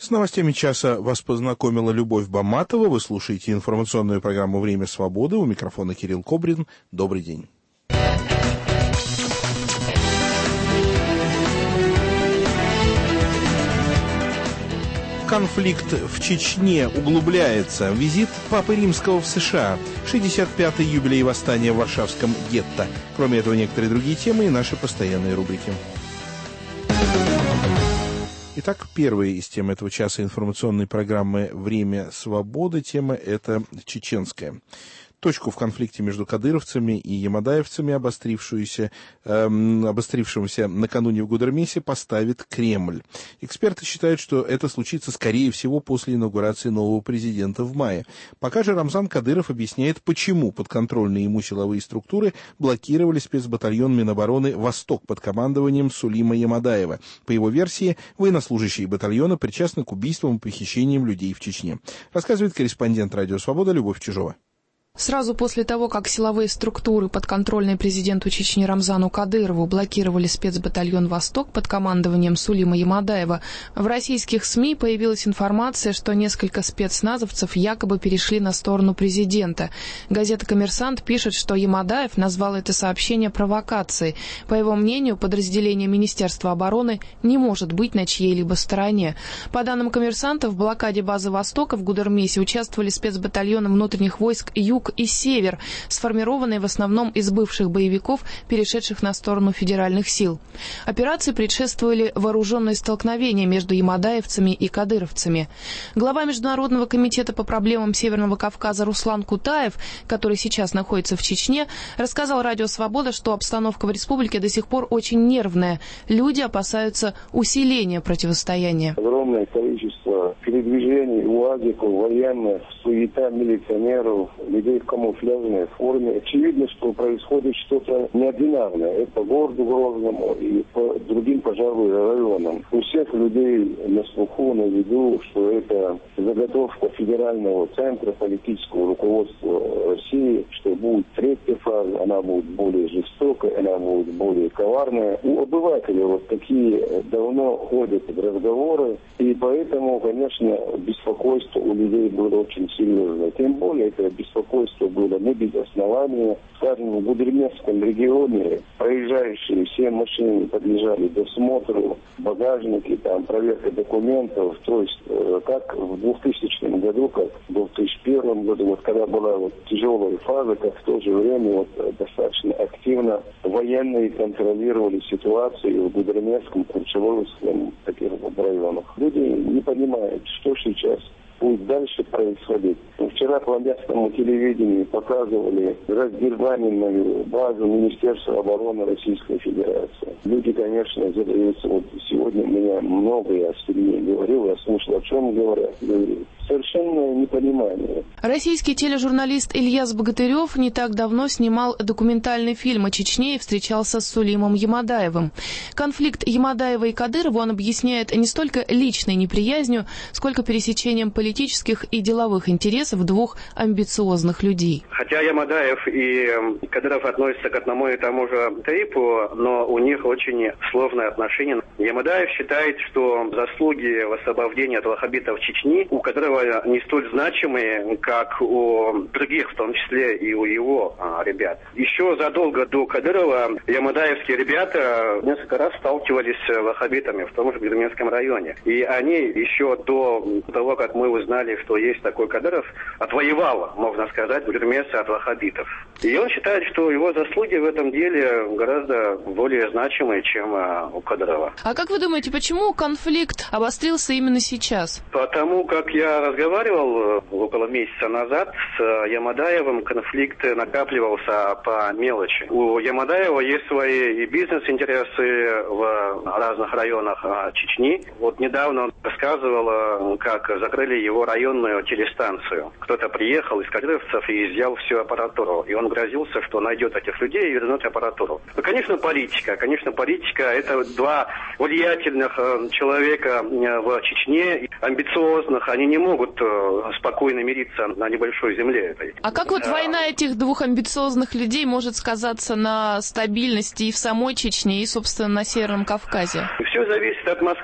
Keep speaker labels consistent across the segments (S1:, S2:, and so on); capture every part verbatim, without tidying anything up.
S1: С новостями часа вас познакомила Любовь Баматова. Вы слушаете информационную программу «Время свободы». У микрофона Кирилл Кобрин. Добрый день. Конфликт в Чечне углубляется. Визит Папы Римского в США. шестьдесят пятый юбилей восстания в Варшавском гетто. Кроме этого, некоторые другие темы и наши постоянные рубрики. Итак, первая из тем этого часа информационной программы «Время свободы». Тема эта чеченская. Точку в конфликте между кадыровцами и ямадаевцами, обострившуюся, э, обострившемуся накануне в Гудермесе, поставит Кремль. Эксперты считают, что это случится, скорее всего, после инаугурации нового президента в мае. Пока же Рамзан Кадыров объясняет, почему подконтрольные ему силовые структуры блокировали спецбатальон Минобороны «Восток» под командованием Сулима Ямадаева. По его версии, военнослужащие батальона причастны к убийствам и похищениям людей в Чечне. Рассказывает корреспондент «Радио Свобода» Любовь Чижова.
S2: Сразу после того, как силовые структуры, подконтрольные президенту Чечни Рамзану Кадырову, блокировали спецбатальон «Восток» под командованием Сулима Ямадаева, в российских СМИ появилась информация, что несколько спецназовцев якобы перешли на сторону президента. Газета «Коммерсант» пишет, что Ямадаев назвал это сообщение провокацией. По его мнению, подразделение Министерства обороны не может быть на чьей-либо стороне. По данным «Коммерсанта», в блокаде базы «Востока» в Гудермесе участвовали спецбатальоны внутренних войск «Юг» и «Север», сформированные в основном из бывших боевиков, перешедших на сторону федеральных сил. Операции предшествовали вооруженные столкновения между ямадаевцами и кадыровцами. Глава Международного комитета по проблемам Северного Кавказа Руслан Кутаев, который сейчас находится в Чечне, рассказал Радио Свобода, что обстановка в республике до сих пор очень нервная. Люди опасаются усиления противостояния.
S3: Огромное количество передвижений, УАЗиков, военных, суета милиционеров, людей в камуфляжной форме. Очевидно, что происходит что-то неординарное. Это по городу Грозному и по другим, пожалуй, районам. У всех людей на слуху, на виду, что это заготовка федерального центра политического руководства России, что будет третья фаза, она будет более жестокая, она будет более коварная. У обывателей вот такие давно ходят разговоры, и поэтому, конечно, беспокойство у людей было очень серьезное. Тем более, это беспокойство было не без основания. Скажем, в Гудермесском регионе проезжающие все машины подлежали досмотру, багажники, там, проверка документов. То есть, как в двухтысячном году, как в две тысячи первом году, вот когда была вот тяжелая фаза, как в то же время вот, достаточно активно военные контролировали ситуацию в Гудермесском, Курчеловском, таких вот районах. Люди не понимают, что сейчас будет дальше происходить. Вчера по местному телевидению показывали раздербаненную базу Министерства обороны Российской Федерации. Люди, конечно, задаются. Вот сегодня у меня много, я с людьми говорил, я слушал, о чем говорят. Совершенное непонимание.
S2: Российский тележурналист Ильяс Богатырев не так давно снимал документальный фильм о Чечне и встречался с Сулимом Ямадаевым. Конфликт Ямадаева и Кадырова он объясняет не столько личной неприязнью, сколько пересечением политических и деловых интересов двух амбициозных людей.
S4: Хотя Ямадаев и Кадыров относятся к одному и тому же типу, но у них очень сложные отношения. Ямадаев считает, что заслуги в освобождении от ваххабитов Чечни у Кадырова не столь значимые, как у других, в том числе и у его а, ребят. Еще задолго до Кадырова ямадаевские ребята несколько раз сталкивались с ваххабитами в том же Гудермесском районе. И они еще до того, как мы узнали, что есть такой Кадыров, отвоевал, можно сказать, Гудермеса от ваххабитов. И он считает, что его заслуги в этом деле гораздо более значимые, чем а, у Кадырова.
S2: А как вы думаете, почему конфликт обострился именно сейчас?
S4: Потому как я разговаривал около месяца назад с Ямадаевым, конфликт накапливался по мелочи. У Ямадаева есть свои и бизнес-интересы в разных районах Чечни. Вот недавно он рассказывал, как закрыли его районную телестанцию. Кто-то приехал из кадыровцев и изъял всю аппаратуру. И он грозился, что найдет этих людей и вернет аппаратуру. Ну, конечно, политика. Конечно, политика — это два влиятельных человека в Чечне, амбициозных. Они не могут спокойно мириться на небольшой земле этой.
S2: А как вот война этих двух амбициозных людей может сказаться на стабильности и в самой Чечне, и, собственно, на Северном Кавказе?
S4: Все зависит от Москвы.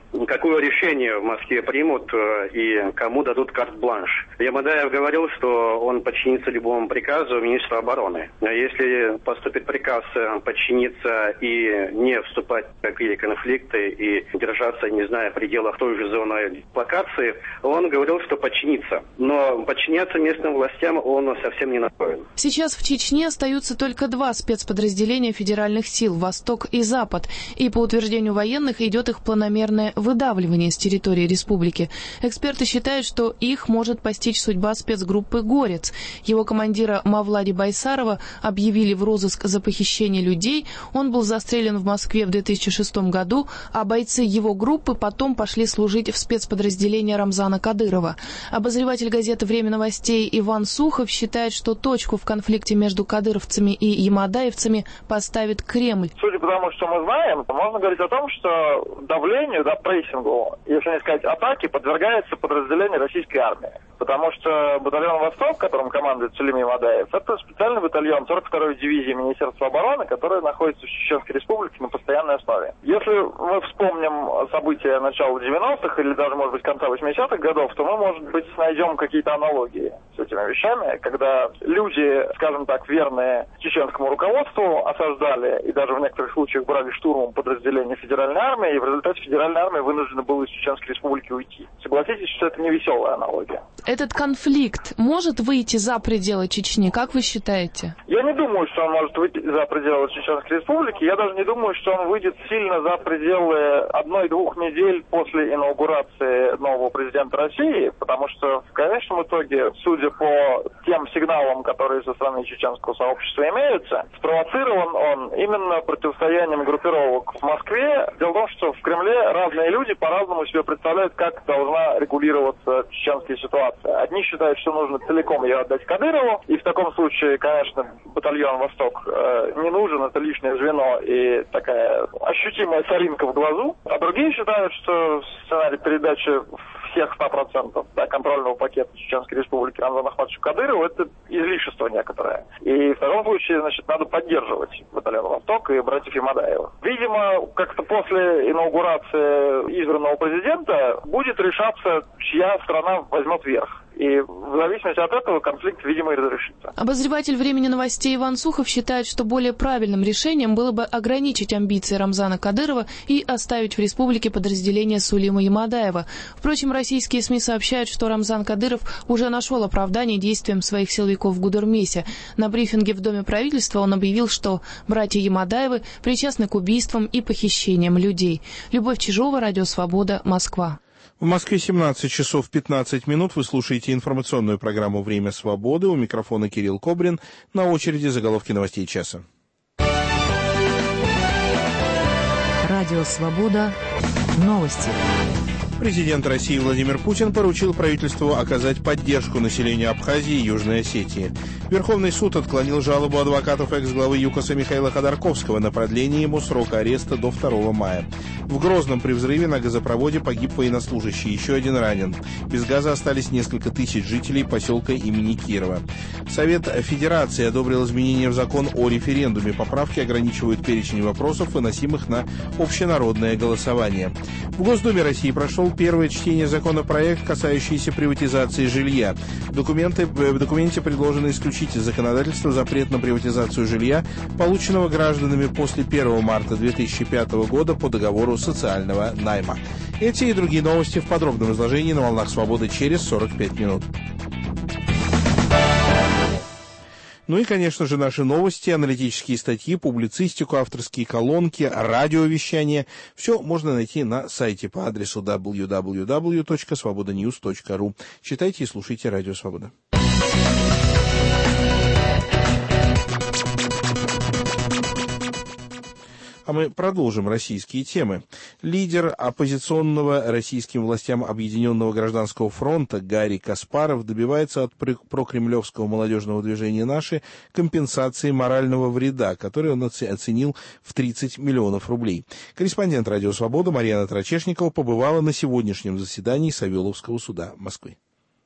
S4: какое решение в Москве примут и кому дадут карт-бланш. Ямадаев говорил, что он подчинится любому приказу министра обороны. Если поступит приказ подчиниться и не вступать в какие конфликты и держаться, не знаю, в пределах той же зоны локации, он говорил, что подчинится. Но подчиняться местным властям он совсем не настроен.
S2: Сейчас в Чечне остаются только два спецподразделения федеральных сил – «Восток» и «Запад». И по утверждению военных идет их планомерное выдавливание с территории республики. Эксперты считают, что их может постичь судьба спецгруппы «Горец». Его командира Мавлади Байсарова объявили в розыск за похищение людей. Он был застрелен в Москве в две тысячи шестом году, а бойцы его группы потом пошли служить в спецподразделение Рамзана Кадырова. Обозреватель газеты «Время новостей» Иван Сухов считает, что точку в конфликте между кадыровцами и ямадаевцами поставит Кремль.
S5: Судя по тому, что мы знаем, можно говорить о том, что давлению, да, прессингу, если не сказать атаке, подвергается подразделение российской армии. Потому что батальон «Восток», которым командует Сулим Ямадаев, это специальный батальон сорок второй дивизии Министерства обороны, который находится в Чеченской Республике на постоянной основе. Если мы вспомним события начала девяностых или даже, может быть, конца восьмидесятых годов, то мы, может быть, найдем какие-то аналогии с этими вещами, когда люди, скажем так, верные чеченскому руководству, осаждали и даже в некоторых случаях брали штурмом подразделения Федеральной армии, и в результате Федеральная армия вынуждена была из Чеченской Республики уйти. Согласитесь, что это не веселая аналогия.
S2: Этот конфликт может выйти за пределы Чечни, как вы считаете?
S5: Я не думаю, что он может выйти за пределы Чеченской Республики. Я даже не думаю, что он выйдет сильно за пределы одной-двух недель после инаугурации нового президента России, потому что в конечном итоге, судя по тем сигналам, которые со стороны чеченского сообщества имеются, спровоцирован он именно противостоянием группировок в Москве. Дело в том, что в Кремле разные люди по-разному себе представляют, как должна регулироваться чеченская ситуация. Одни считают, что нужно целиком ее отдать Кадырову, и в таком случае, конечно, батальон «Восток» э, не нужен, это лишнее звено и такая ощутимая соринка в глазу. А другие считают, что сценарий передачи всех ста процентов да, контрольного пакета Чеченской Республики Рамзану Ахматовичу Кадырову — это излишество некоторое. И в таком случае, значит, надо поддерживать батальон «Восток» и братьев Ямадаева. Видимо, как-то после инаугурации избранного президента будет решаться, чья страна возьмет верх. И в зависимости от этого конфликт, видимо, и разрешится.
S2: Обозреватель «Времени новостей» Иван Сухов считает, что более правильным решением было бы ограничить амбиции Рамзана Кадырова и оставить в республике подразделение Сулима Ямадаева. Впрочем, российские СМИ сообщают, что Рамзан Кадыров уже нашел оправдание действиям своих силовиков в Гудермесе. На брифинге в Доме правительства он объявил, что братья Ямадаевы причастны к убийствам и похищениям людей. Любовь Чижова, Радио Свобода, Москва.
S1: В Москве семнадцать часов пятнадцать минут. Вы слушаете информационную программу «Время свободы». У микрофона Кирилл Кобрин. На очереди заголовки новостей часа.
S6: Радио Свобода. Новости.
S1: Президент России Владимир Путин поручил правительству оказать поддержку населению Абхазии и Южной Осетии. Верховный суд отклонил жалобу адвокатов экс-главы ЮКОСа Михаила Ходорковского на продление ему срока ареста до второго мая. В Грозном при взрыве на газопроводе погиб военнослужащий, еще один ранен. Без газа остались несколько тысяч жителей поселка имени Кирова. Совет Федерации одобрил изменения в закон о референдуме. Поправки ограничивают перечень вопросов, выносимых на общенародное голосование. В Госдуме России прошел первое чтение законопроекта, касающийся приватизации жилья. Документы, в документе предложено исключить из законодательства запрет на приватизацию жилья, полученного гражданами после первого марта две тысячи пятого года по договору социального найма. Эти и другие новости в подробном изложении на «Волнах Свободы» через сорок пять минут. Ну и, конечно же, наши новости, аналитические статьи, публицистику, авторские колонки, радиовещание. Все можно найти на сайте по адресу дабл ю дабл ю дабл ю точка свобода ньюс точка ру. Читайте и слушайте Радио Свобода. А мы продолжим российские темы. Лидер оппозиционного российским властям Объединенного гражданского фронта Гарри Каспаров добивается от прокремлевского молодежного движения «Наши» компенсации морального вреда, который он оценил в тридцать миллионов рублей. Корреспондент «Радио Свобода» Марьяна Трачешникова побывала на сегодняшнем заседании Савеловского суда Москвы.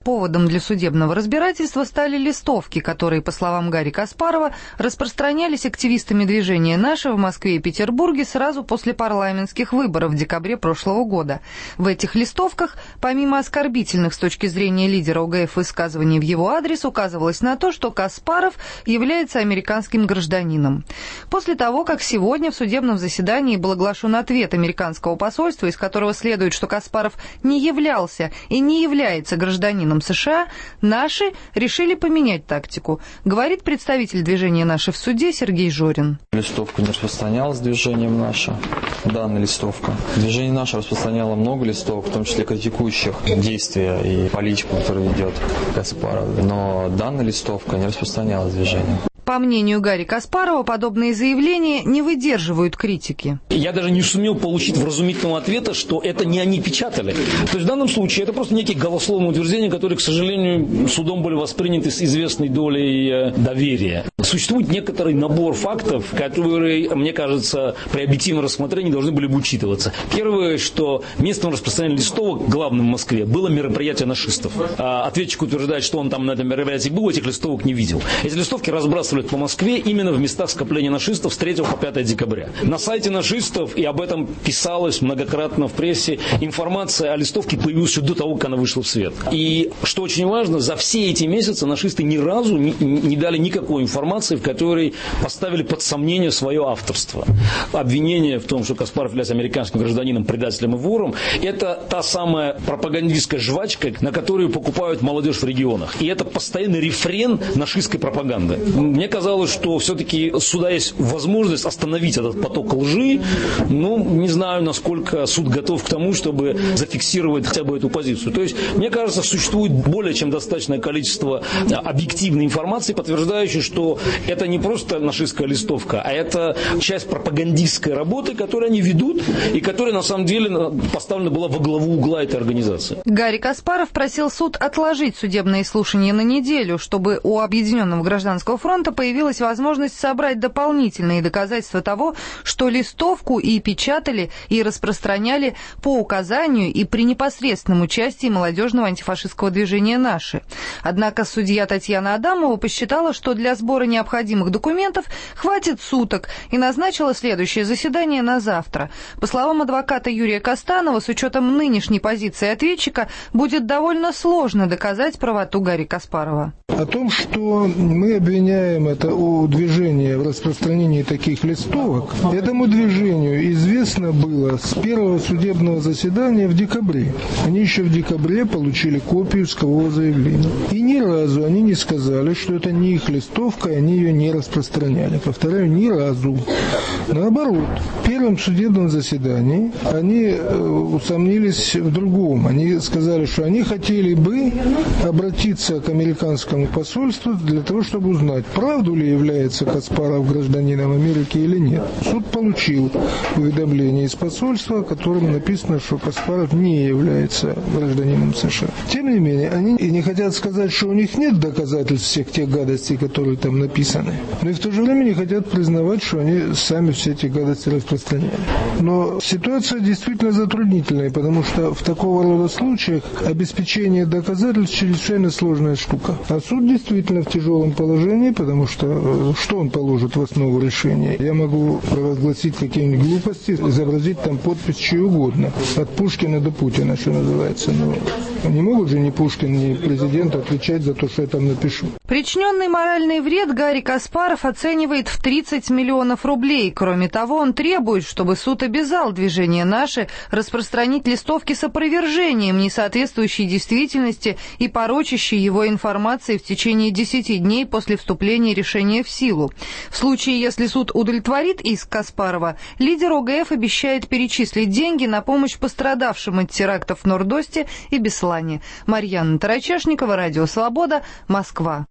S7: Поводом для судебного разбирательства стали листовки, которые, по словам Гарри Каспарова, распространялись активистами движения «Наше» в Москве и Петербурге сразу после парламентских выборов в декабре прошлого года. В этих листовках, помимо оскорбительных с точки зрения лидера ОГФ высказываний в его адрес, указывалось на то, что Каспаров является американским гражданином. После того, как сегодня в судебном заседании был оглашен ответ американского посольства, из которого следует, что Каспаров не являлся и не является гражданином США, «Наши» решили поменять тактику, говорит представитель движения «Наши» в суде Сергей Жорин.
S8: Листовка не распространялась движением «Наша», данная листовка. Движение «Наше» распространяло много листовок, в том числе критикующих действия и политику, которую ведет Каспаров. Но данная листовка не распространялась движением.
S7: По мнению Гарри Каспарова, подобные заявления не выдерживают критики.
S9: Я даже не сумел получить вразумительного ответа, что это не они печатали. То есть в данном случае это просто некие голословные утверждения, которые, к сожалению, судом были восприняты с известной долей доверия. Существует некоторый набор фактов, которые, мне кажется, при объективном рассмотрении должны были бы учитываться. Первое, что местом распространения листовок главным в Москве было мероприятие нашистов. А ответчик утверждает, что он там на этом мероприятии был, этих листовок не видел. Эти листовки разбрасывались по Москве именно в местах скопления нашистов с третьего по пятое декабря. На сайте нашистов, и об этом писалось многократно в прессе, информация о листовке появилась еще до того, как она вышла в свет. И, что очень важно, за все эти месяцы нашисты ни разу не, не дали никакой информации, в которой поставили под сомнение свое авторство. Обвинение в том, что Каспаров является американским гражданином, предателем и вором, это та самая пропагандистская жвачка, на которую покупают молодежь в регионах. И это постоянный рефрен нашистской пропаганды. Мне казалось, что все-таки у суда есть возможность остановить этот поток лжи. Ну, не знаю, насколько суд готов к тому, чтобы зафиксировать хотя бы эту позицию. То есть, мне кажется, существует более чем достаточное количество объективной информации, подтверждающей, что это не просто нашистская листовка, а это часть пропагандистской работы, которую они ведут и которая, на самом деле, поставлена была во главу угла этой организации.
S7: Гарри Каспаров просил суд отложить судебные слушания на неделю, чтобы у Объединенного гражданского фронта появилась возможность собрать дополнительные доказательства того, что листовку и печатали, и распространяли по указанию и при непосредственном участии молодежного антифашистского движения «Наши». Однако судья Татьяна Адамова посчитала, что для сбора необходимых документов хватит суток и назначила следующее заседание на завтра. По словам адвоката Юрия Костанова, с учетом нынешней позиции ответчика, будет довольно сложно доказать правоту Гарри Каспарова.
S10: О том, что мы обвиняем это у движения в распространении таких листовок, этому движению известно было с первого судебного заседания в декабре. Они еще в декабре получили копию искового заявления. И ни разу они не сказали, что это не их листовка, и они ее не распространяли. Повторяю, ни разу. Наоборот, в первом судебном заседании они э, усомнились в другом. Они сказали, что они хотели бы обратиться к американскому посольству для того, чтобы узнать, правду ли является Каспаров гражданином Америки или нет. Суд получил уведомление из посольства, в котором написано, что Каспаров не является гражданином США. Тем не менее, они и не хотят сказать, что у них нет доказательств всех тех гадостей, которые там написаны, но и в то же время не хотят признавать, что они сами все эти гадости распространяли. Но ситуация действительно затруднительная, потому что в такого рода случаях обеспечение доказательств чрезвычайно сложная штука. А суд действительно в тяжелом положении, потому что что он положит в основу решения? Я могу провозгласить какие-нибудь глупости, изобразить там подпись чьей угодно, от Пушкина до Путина, что называется. Но не могут же ни Пушкин, ни президент отвечать за то, что я там напишу.
S7: Причиненный моральный вред Гарри Каспаров оценивает в тридцать миллионов рублей. Кроме того, он требует, чтобы суд обязал движение «Наше» распространить листовки с опровержением несоответствующей действительности и порочащей его информации в течение десяти дней после вступления решения в силу. В случае, если суд удовлетворит иск Каспарова, лидер ОГФ обещает перечислить деньги на помощь пострадавшим от терактов в Нордосте и Беслане. Марьяна Тарачешникова, Радио Свобода, Москва.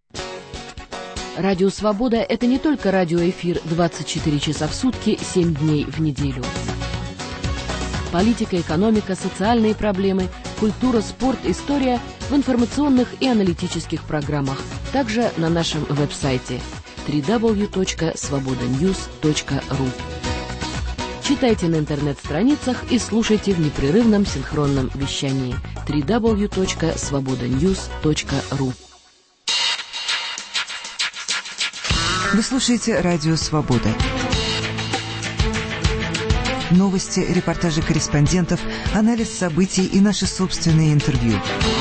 S11: Радио «Свобода» — это не только радиоэфир двадцать четыре часа в сутки, семь дней в неделю. Политика, экономика, социальные проблемы, культура, спорт, история в информационных и аналитических программах. Также на нашем веб-сайте дабл ю дабл ю дабл ю точка свобода ньюс точка ру. Читайте на интернет-страницах и слушайте в непрерывном синхронном вещании дабл ю дабл ю дабл ю точка свобода ньюс точка ру.
S6: Вы слушаете Радио Свобода. Новости, репортажи корреспондентов, анализ событий и наши собственные интервью.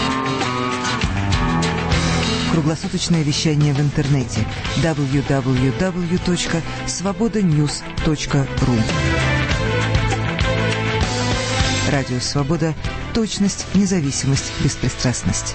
S6: Круглосуточное вещание в интернете дабл ю дабл ю дабл ю точка свобода ньюс точка ру. Радио Свобода. Точность, независимость, беспристрастность.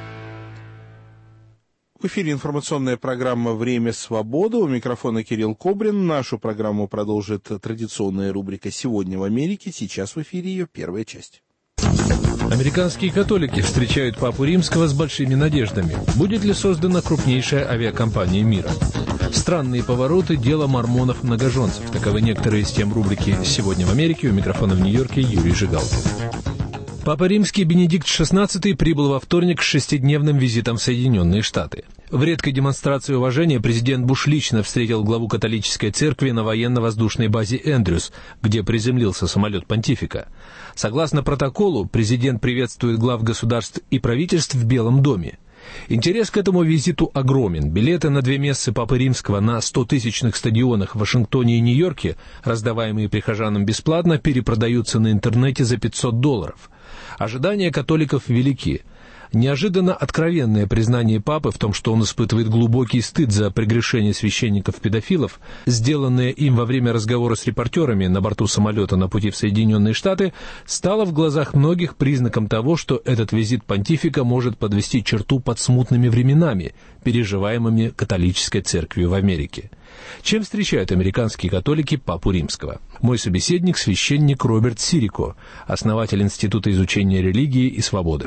S1: В эфире информационная программа «Время свободы». У микрофона Кирилл Кобрин. Нашу программу продолжит традиционная рубрика «Сегодня в Америке». Сейчас в эфире ее первая часть.
S12: Американские католики встречают Папу Римского с большими надеждами. Будет ли создана крупнейшая авиакомпания мира? Странные повороты дела мормонов-многоженцев. Таковы некоторые из тем рубрики «Сегодня в Америке». У микрофона в Нью-Йорке Юрий Жигалкин. Папа Римский Бенедикт шестнадцатый прибыл во вторник с шестидневным визитом в Соединенные Штаты. В редкой демонстрации уважения президент Буш лично встретил главу католической церкви на военно-воздушной базе Эндрюс, где приземлился самолет понтифика. Согласно протоколу, президент приветствует глав государств и правительств в Белом доме. Интерес к этому визиту огромен. Билеты на две мессы Папы Римского на стотысячных стадионах в Вашингтоне и Нью-Йорке, раздаваемые прихожанам бесплатно, перепродаются на интернете за пятьсот долларов. Ожидания католиков велики. Неожиданно откровенное признание Папы в том, что он испытывает глубокий стыд за прегрешение священников-педофилов, сделанное им во время разговора с репортерами на борту самолета на пути в Соединенные Штаты, стало в глазах многих признаком того, что этот визит понтифика может подвести черту под смутными временами, переживаемыми католической церковью в Америке. Чем встречают американские католики Папу Римского? Мой собеседник — священник Роберт Сирико, основатель Института изучения религии и свободы.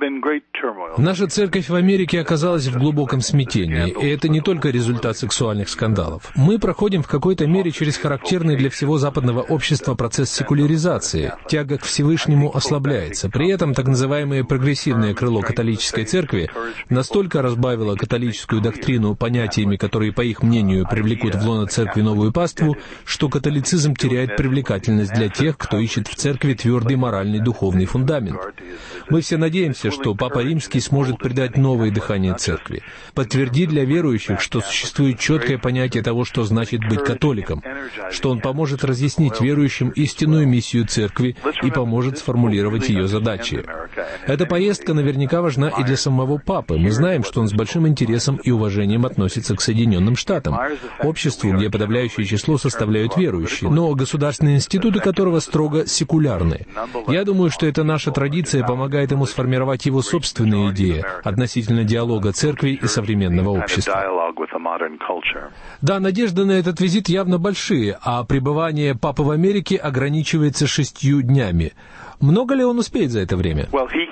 S12: Наша церковь в Америке оказалась в глубоком смятении, и это не только результат сексуальных скандалов. Мы проходим в какой-то мере через характерный для всего западного общества процесс секуляризации. Тяга к Всевышнему ослабляется. При этом так называемое прогрессивное крыло католической церкви настолько разбавило католическую доктрину понятиями, которые, по их мнению, привлекут в лоно церкви новую паству, что католицизм теряет привлекательность для тех, кто ищет в церкви твердый моральный духовный фундамент. Мы все надеемся, что Папа Римский сможет придать новое дыхание церкви, подтвердить для верующих, что существует четкое понятие того, что значит быть католиком, что он поможет разъяснить верующим истинную миссию церкви и поможет сформулировать ее задачи. Эта поездка наверняка важна и для самого Папы. Мы знаем, что он с большим интересом и уважением относится к Соединенным Штатам, обществу, где подавляющее число составляют верующие, но государственные институты которого строго секулярны. Я думаю, что эта наша традиция помогает ему сформировать его собственные идеи относительно диалога церкви и современного общества. Да, надежды на этот визит явно большие, а пребывание Папы в Америке ограничивается шестью днями. Много ли он успеет за это время?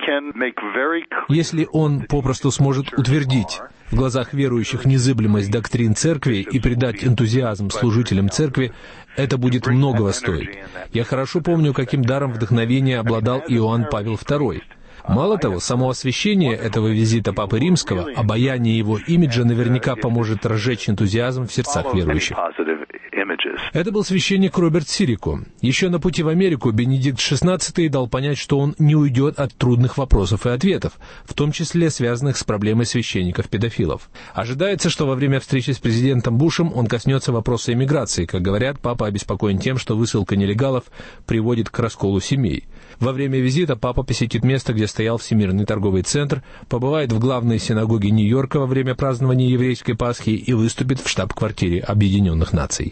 S12: Если он попросту сможет утвердить в глазах верующих незыблемость доктрин церкви и придать энтузиазм служителям церкви, это будет многого стоить. Я хорошо помню, каким даром вдохновения обладал Иоанн Павел второй. Мало того, само освящение этого визита Папы Римского, обаяние его имиджа наверняка поможет разжечь энтузиазм в сердцах верующих. Это был священник Роберт Сирико. Еще на пути в Америку Бенедикт шестнадцатый дал понять, что он не уйдет от трудных вопросов и ответов, в том числе связанных с проблемой священников-педофилов. Ожидается, что во время встречи с президентом Бушем он коснется вопроса иммиграции. Как говорят, Папа обеспокоен тем, что высылка нелегалов приводит к расколу семей. Во время визита Папа посетит место, где стоял Всемирный торговый центр, побывает в главной синагоге Нью-Йорка во время празднования еврейской Пасхи и выступит в штаб-квартире Объединенных Наций.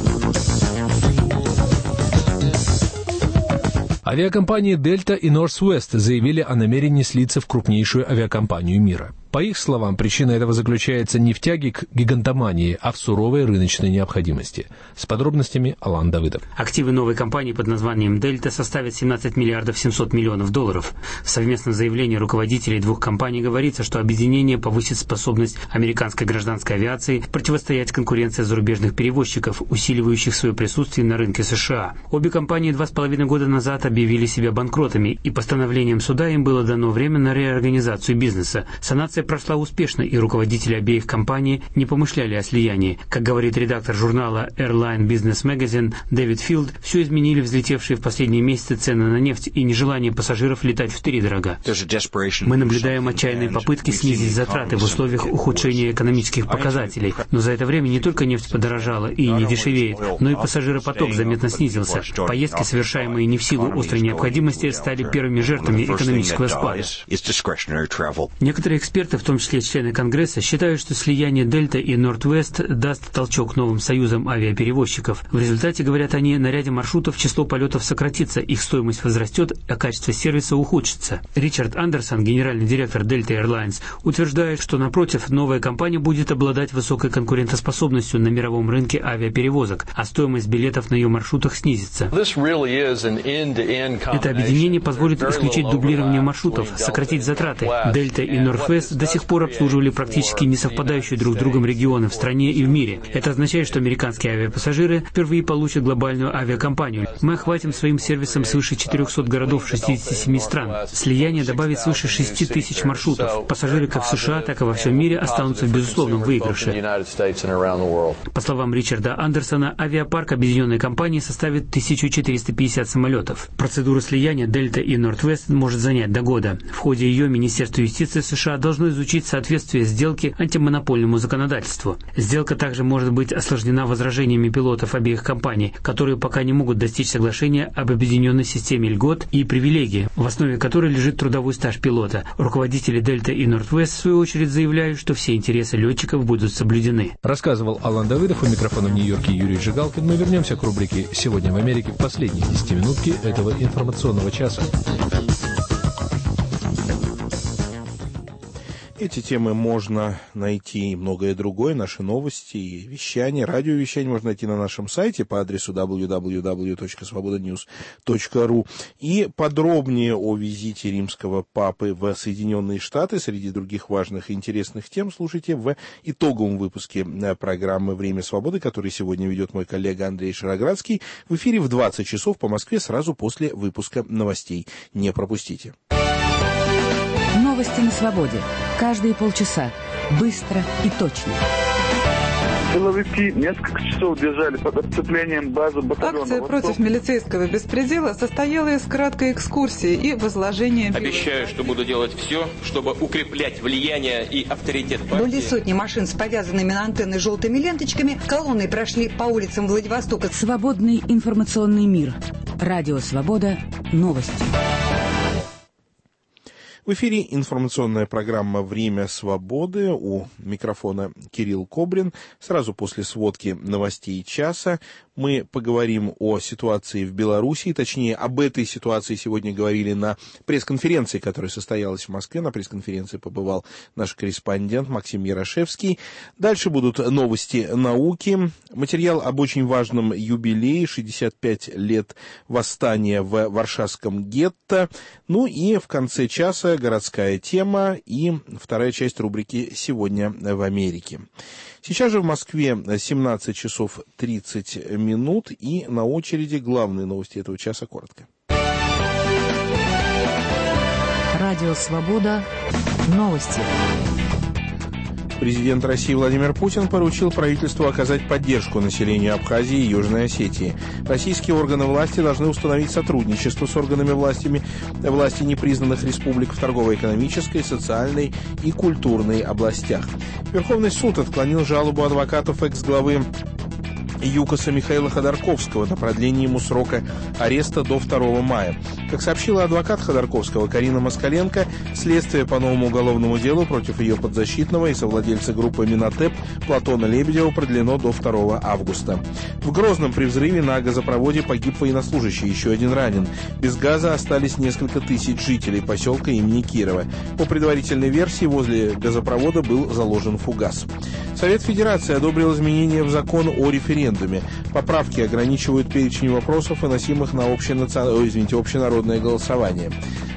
S12: Авиакомпании Delta и Northwest заявили о намерении слиться в крупнейшую авиакомпанию мира. По их словам, причина этого заключается не в тяге к гигантомании, а в суровой рыночной необходимости. С подробностями Алан Давыдов.
S13: Активы новой компании под названием Delta составят семнадцать миллиардов семьсот миллионов долларов. В совместном заявлении руководителей двух компаний говорится, что объединение повысит способность американской гражданской авиации противостоять конкуренции зарубежных перевозчиков, усиливающих свое присутствие на рынке США. Обе компании два с половиной года назад объявили себя банкротами, и постановлением суда им было дано время на реорганизацию бизнеса. Санация прошла успешно, и руководители обеих компаний не помышляли о слиянии. Как говорит редактор журнала Airline Business Magazine Дэвид Филд, все изменили взлетевшие в последние месяцы цены на нефть и нежелание пассажиров летать втридорога. Мы наблюдаем отчаянные попытки снизить затраты в условиях ухудшения экономических показателей. Но за это время не только нефть подорожала и не дешевеет, но и пассажиропоток заметно снизился. Поездки, совершаемые не в силу острой необходимости, стали первыми жертвами экономического спада. Некоторые эксперты, в том числе члены Конгресса, считают, что слияние Дельта и Норд-Вест даст толчок новым союзам авиаперевозчиков. В результате, говорят они, на ряде маршрутов число полетов сократится, их стоимость возрастет, а качество сервиса ухудшится. Ричард Андерсон, генеральный директор Delta Airlines, утверждает, что, напротив, новая компания будет обладать высокой конкурентоспособностью на мировом рынке авиаперевозок, а стоимость билетов на ее маршрутах снизится. Это объединение позволит исключить дублирование маршрутов, сократить затраты. Дельта и Норд-Вест до сих пор обслуживали практически не совпадающие друг с другом регионы в стране и в мире. Это означает, что американские авиапассажиры впервые получат глобальную авиакомпанию. Мы охватим своим сервисом свыше четырехсот городов шестидесяти семи стран. Слияние добавит свыше шести тысяч маршрутов. Пассажиры как в США, так и во всем мире останутся в безусловном выигрыше. По словам Ричарда Андерсона, авиапарк объединенной компании составит тысячу четыреста пятьдесят самолетов. Процедура слияния Дельта и Норд-Вест может занять до года. В ходе ее Министерство юстиции США должно изучить соответствие сделки антимонопольному законодательству. Сделка также может быть осложнена возражениями пилотов обеих компаний, которые пока не могут достичь соглашения об объединенной системе льгот и привилегий, в основе которой лежит трудовой стаж пилота. Руководители Дельта и Норд-Вест, в свою очередь, заявляют, что все интересы летчиков будут соблюдены.
S12: Рассказывал Алан Давыдов, у микрофона в Нью-Йорке Юрий Жигалкин. Мы вернемся к рубрике «Сегодня в Америке» в последней десятиминутке этого информационного часа.
S1: Эти темы можно найти и многое другое, наши новости и вещания, радиовещание можно найти на нашем сайте по адресу дабл ю дабл ю дабл ю точка свобода ньюс точка ру. И подробнее о визите римского папы в Соединенные Штаты среди других важных и интересных тем слушайте в итоговом выпуске программы «Время свободы», который сегодня ведет мой коллега Андрей Шароградский, в эфире в двадцать часов по Москве сразу после выпуска новостей. Не пропустите.
S11: Новости на свободе. Каждые полчаса. Быстро и точно.
S14: Силовики несколько часов держали под обцеплением базу батальона.
S15: Акция против милицейского беспредела состояла из краткой экскурсии и возложения...
S16: Обещаю, что буду делать все, чтобы укреплять влияние и авторитет партии.
S17: Более сотни машин с повязанными на антенны желтыми ленточками колонной прошли по улицам Владивостока.
S11: Свободный информационный мир. Радио «Свобода». Новости.
S1: В эфире информационная программа «Время свободы». У микрофона Кирилл Кобрин. Сразу после сводки новостей часа мы поговорим о ситуации в Белоруссии. Точнее, об этой ситуации сегодня говорили на пресс-конференции, которая состоялась в Москве. На пресс-конференции побывал наш корреспондент Максим Ярошевский. Дальше будут новости науки. Материал об очень важном юбилее. шестьдесят пять лет восстания в Варшавском гетто. Ну и в конце часа городская тема и вторая часть рубрики «Сегодня в Америке». Сейчас же в Москве семнадцать часов тридцать минут, и на очереди главные новости этого часа коротко.
S11: Радио «Свобода». Новости.
S1: Президент России Владимир Путин поручил правительству оказать поддержку населению Абхазии и Южной Осетии. Российские органы власти должны установить сотрудничество с органами властями, власти непризнанных республик в торгово-экономической, социальной и культурной областях. Верховный суд отклонил жалобу адвокатов экс-главы ЮКОСа Михаила Ходорковского на продление ему срока ареста до второго мая. Как сообщила адвокат Ходорковского Карина Москаленко, следствие по новому уголовному делу против ее подзащитного и совладельца группы «Минотеп» Платона Лебедева продлено до второго августа. В Грозном при взрыве на газопроводе погиб военнослужащий, еще один ранен. Без газа остались несколько тысяч жителей поселка имени Кирова. По предварительной версии, возле газопровода был заложен фугас. Совет Федерации одобрил изменения в закон о референдуме. Поправки ограничивают перечень вопросов, выносимых на общенацион... Ой, извините, общенародное голосование.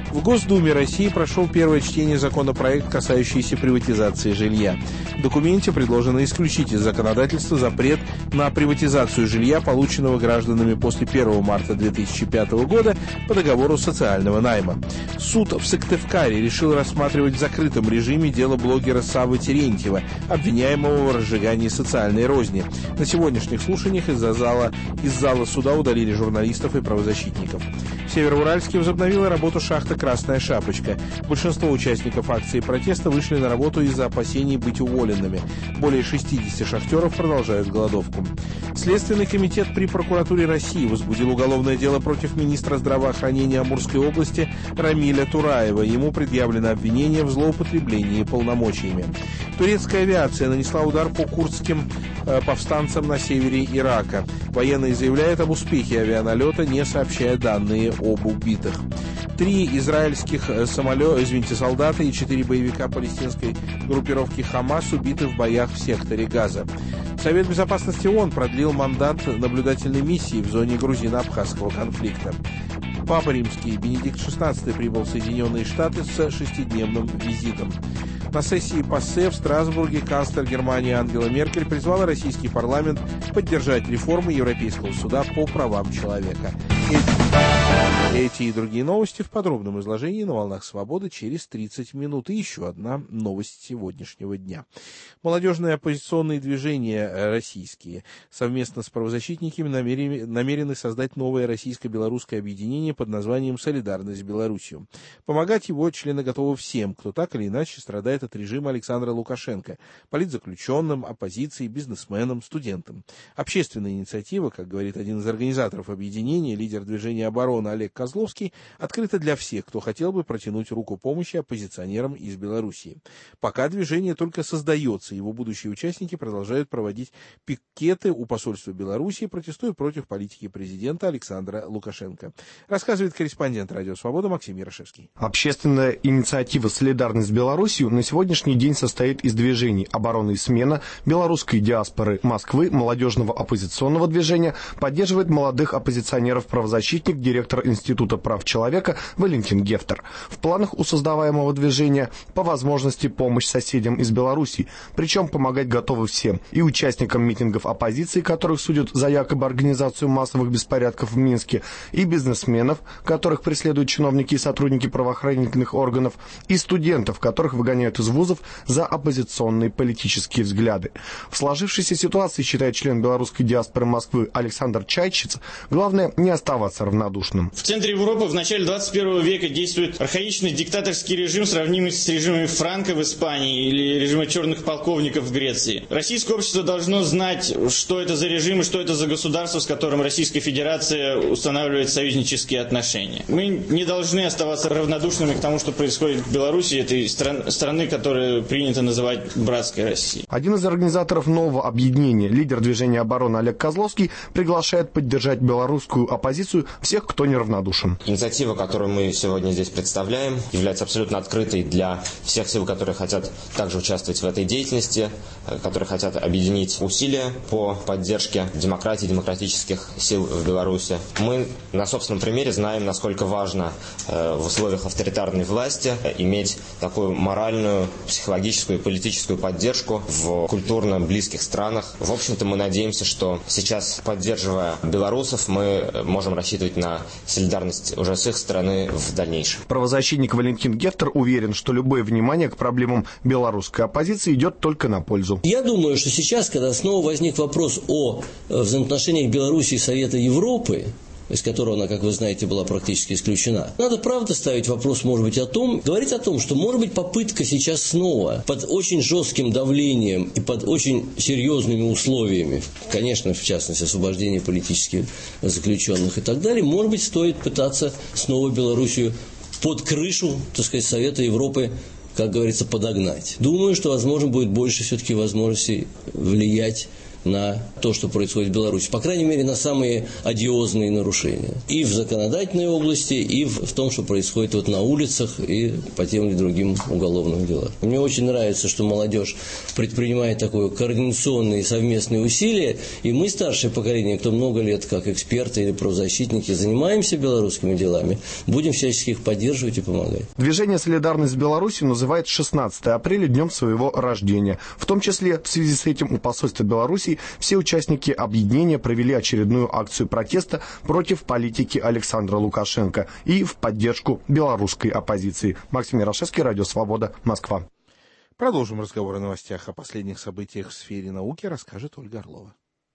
S1: В Госдуме России прошел первое чтение законопроекта, касающийся приватизации жилья. В документе предложено исключить из законодательства запрет на приватизацию жилья, полученного гражданами после первого марта две тысячи пятого года по договору социального найма. Суд в Сыктывкаре решил рассматривать в закрытом режиме дело блогера Саввы Терентьева, обвиняемого в разжигании социальной розни. На сегодняшних слушаниях из-за зала, из зала суда удалили журналистов и правозащитников. В Североуральске возобновила работу шахта «Красная шапочка». Большинство участников акции протеста вышли на работу из-за опасений быть уволенными. Более шестидесяти шахтеров продолжают голодовку. Следственный комитет при прокуратуре России возбудил уголовное дело против министра здравоохранения Амурской области Рамиля Тураева. Ему предъявлено обвинение в злоупотреблении полномочиями. Турецкая авиация нанесла удар по курдским э, повстанцам на севере Ирака. Военные заявляют об успехе авианалета, не сообщая данные об убитых. Три израильских самолета, извините, солдата и четыре боевика палестинской группировки «Хамас» убиты в боях в секторе Газа. Совет Безопасности ООН продлил мандат наблюдательной миссии в зоне грузино-абхазского конфликта. Папа Римский Бенедикт шестнадцатый прибыл в Соединенные Штаты с шестидневным визитом. На сессии ПАСЕ в Страсбурге канцлер Германии Ангела Меркель призвала российский парламент поддержать реформы Европейского суда по правам человека. Эти и другие новости в подробном изложении на «Волнах Свободы» через тридцать минут. И еще одна новость сегодняшнего дня. Молодежные оппозиционные движения российские совместно с правозащитниками намерены, намерены создать новое российско-белорусское объединение под названием «Солидарность с Беларусью». Помогать его члены готовы всем, кто так или иначе страдает от режима Александра Лукашенко, политзаключенным, оппозиции, бизнесменам, студентам. Общественная инициатива, как говорит один из организаторов объединения, лидер движения «Оборона» Олег Козловский, открыта для всех, кто хотел бы протянуть руку помощи оппозиционерам из Белоруссии. Пока движение только создается, его будущие участники продолжают проводить пикеты у посольства Белоруссии, протестуя против политики президента Александра Лукашенко. Рассказывает корреспондент «Радио Свобода» Максим Ярошевский.
S18: Общественная инициатива «Солидарность с Беларусью» на сегодняшний день состоит из движений «Оборона и смена», белорусской диаспоры Москвы, молодежного оппозиционного движения, поддерживает молодых оппозиционеров-правозащитник, директор Института прав человека Валентин Гефтер. В планах у создаваемого движения по возможности помощь соседям из Беларуси, причем помогать готовы всем, и участникам митингов оппозиции, которых судят за якобы организацию массовых беспорядков в Минске, и бизнесменов, которых преследуют чиновники и сотрудники правоохранительных органов, и студентов, которых выгоняют из вузов за оппозиционные политические взгляды. В сложившейся ситуации, считает член белорусской диаспоры Москвы Александр Чайчиц, главное не оставаться равнодушным.
S19: В центре Европы в начале двадцать первого века действует архаичный диктаторский режим, сравнимый с режимами Франко в Испании или режима черных полковников в Греции. Российское общество должно знать, что это за режим и что это за государство, с которым Российская Федерация устанавливает союзнические отношения. Мы не должны оставаться равнодушными к тому, что происходит в Беларуси, этой стран, страны, которую принято называть братской Россией.
S18: Один из организаторов нового объединения, лидер движения «Оборона» Олег Козловский, приглашает поддержать белорусскую оппозицию всех, кто неравнодушен.
S20: Инициатива, которую мы сегодня здесь представляем, является абсолютно открытой для всех сил, которые хотят также участвовать в этой деятельности, которые хотят объединить усилия по поддержке демократии, демократических сил в Беларуси. Мы на собственном примере знаем, насколько важно в условиях авторитарной власти иметь такую моральную, психологическую и политическую поддержку в культурно близких странах. В общем-то, мы надеемся, что сейчас, поддерживая белорусов, мы можем рассчитывать на солидарность уже с их стороны в дальнейшем.
S18: Правозащитник Валентин Гефтер уверен, что любое внимание к проблемам белорусской оппозиции идет только на пользу.
S21: Я думаю, что сейчас, когда снова возник вопрос о взаимоотношениях Беларуси и Совета Европы, из которого она, как вы знаете, была практически исключена. Надо, правда, ставить вопрос, может быть, о том, говорить о том, что, может быть, попытка сейчас снова под очень жестким давлением и под очень серьезными условиями, конечно, в частности, освобождение политических заключенных и так далее, может быть, стоит пытаться снова Белоруссию под крышу, так сказать, Совета Европы, как говорится, подогнать. Думаю, что, возможно, будет больше все-таки возможностей влиять на то, что происходит в Беларуси. По крайней мере, на самые одиозные нарушения. И в законодательной области, и в, в том, что происходит вот на улицах и по тем или другим уголовным делам. Мне очень нравится, что молодежь предпринимает такое координационные совместные усилия, и мы, старшее поколение, кто много лет как эксперты или правозащитники занимаемся белорусскими делами, будем всячески их поддерживать и помогать.
S18: Движение «Солидарность с Беларусью» называет шестнадцатое апреля днем своего рождения. В том числе в связи с этим у посольства Беларуси все участники объединения провели очередную акцию протеста против политики Александра Лукашенко и в поддержку белорусской оппозиции. Максим Ярошевский, Радио Свобода, Москва.
S1: Продолжим разговор о новостях, о последних событиях в сфере науки, расскажет Ольга Орлова.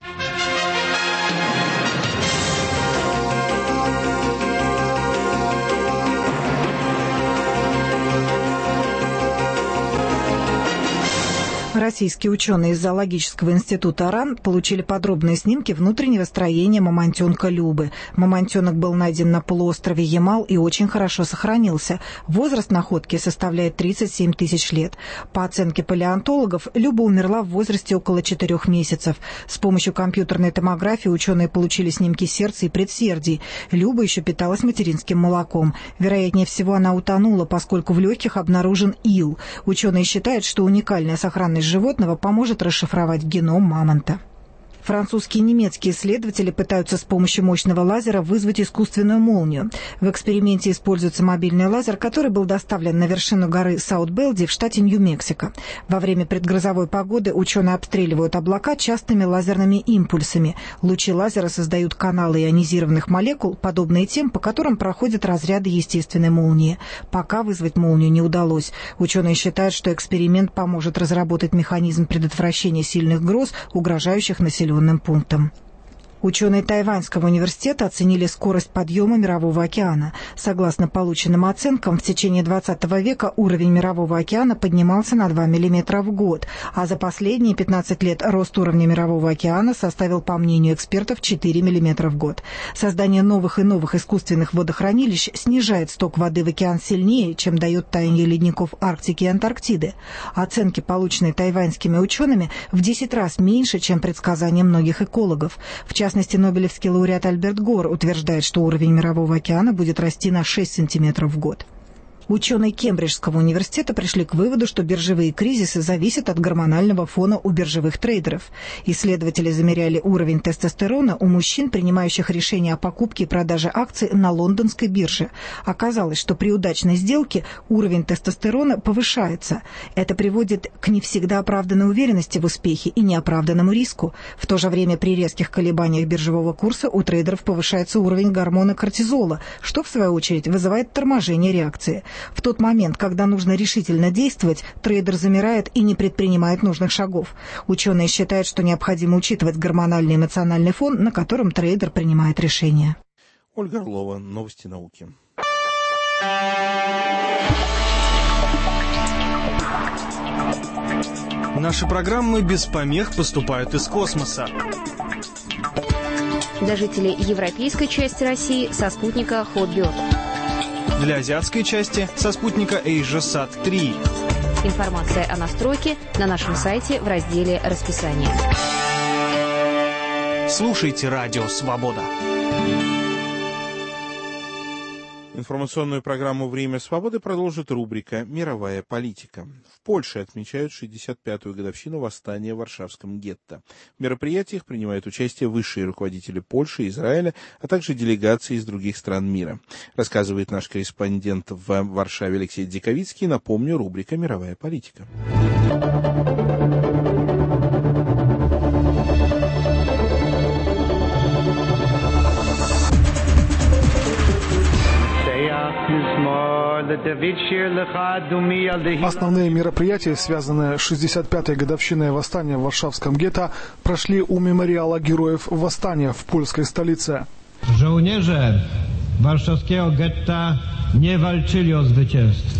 S3: Российские ученые из зоологического института РАН получили подробные снимки внутреннего строения мамонтенка Любы. Мамонтенок был найден на полуострове Ямал и очень хорошо сохранился. Возраст находки составляет тридцать семь тысяч лет. По оценке палеонтологов, Люба умерла в возрасте около четырех месяцев. С помощью компьютерной томографии ученые получили снимки сердца и предсердий. Люба еще питалась материнским молоком. Вероятнее всего, она утонула, поскольку в легких обнаружен ил. Ученые считают, что уникальная сохранность животного поможет расшифровать геном мамонта. Французские и немецкие исследователи пытаются с помощью мощного лазера вызвать искусственную молнию. В эксперименте используется мобильный лазер, который был доставлен на вершину горы Саут-Белди в штате Нью-Мексико. Во время предгрозовой погоды ученые обстреливают облака частыми лазерными импульсами. Лучи лазера создают каналы ионизированных молекул, подобные тем, по которым проходят разряды естественной молнии. Пока вызвать молнию не удалось. Ученые считают, что эксперимент поможет разработать механизм предотвращения сильных гроз, угрожающих населению пунктом. Ученые Тайваньского университета оценили скорость подъема Мирового океана. Согласно полученным оценкам, в течение двадцатого века уровень Мирового океана поднимался на два миллиметра в год, а за последние пятнадцать лет рост уровня Мирового океана составил, по мнению экспертов, четыре миллиметра в год. Создание новых и новых искусственных водохранилищ снижает сток воды в океан сильнее, чем дает таяние ледников Арктики и Антарктиды. Оценки, полученные тайваньскими учеными, в десять раз меньше, чем предсказания многих экологов. В частности, В частности, нобелевский лауреат Альберт Гор утверждает, что уровень Мирового океана будет расти на шесть сантиметров в год. Ученые Кембриджского университета пришли к выводу, что биржевые кризисы зависят от гормонального фона у биржевых трейдеров. Исследователи замеряли уровень тестостерона у мужчин, принимающих решения о покупке и продаже акций на лондонской бирже. Оказалось, что при удачной сделке уровень тестостерона повышается. Это приводит к не всегда оправданной уверенности в успехе и неоправданному риску. В то же время при резких колебаниях биржевого курса у трейдеров повышается уровень гормона кортизола, что в свою очередь вызывает торможение реакции. В тот момент, когда нужно решительно действовать, трейдер замирает и не предпринимает нужных шагов. Ученые считают, что необходимо учитывать гормональный и эмоциональный фон, на котором трейдер принимает решения.
S1: Ольга Орлова, новости науки.
S22: Наши программы без помех поступают из космоса.
S23: Для жителей европейской части России со спутника Hotbird.
S22: Для азиатской части со спутника AsiaSat три.
S23: Информация о настройке на нашем сайте в разделе «Расписание».
S22: Слушайте Радио Свобода.
S1: Информационную программу «Время свободы» продолжит рубрика «Мировая политика». В Польше отмечают шестьдесят пятую годовщину восстания в Варшавском гетто. В мероприятиях принимают участие высшие руководители Польши и Израиля, а также делегации из других стран мира. Рассказывает наш корреспондент в Варшаве Алексей Диковицкий. Напомню, рубрика «Мировая политика».
S24: Основные мероприятия, связанные с шестьдесят пятой годовщиной восстания в Варшавском гетто, прошли у мемориала героев восстания в польской столице.
S25: Żołnierze warszawskiego getta nie walczyli o zwycięstwo.